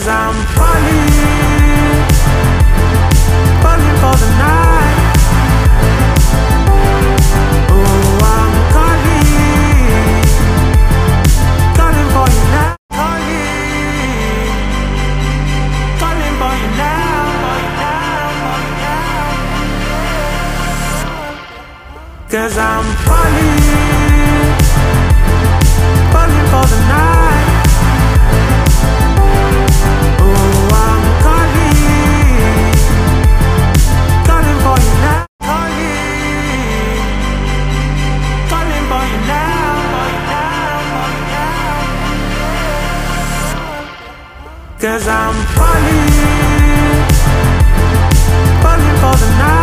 Cause I'm falling for the night. Oh, I'm calling for you now. Calling for you now. Cause I'm falling for the night. Oh, I'm calling for you now. Calling for you now. Cause I'm falling for the night.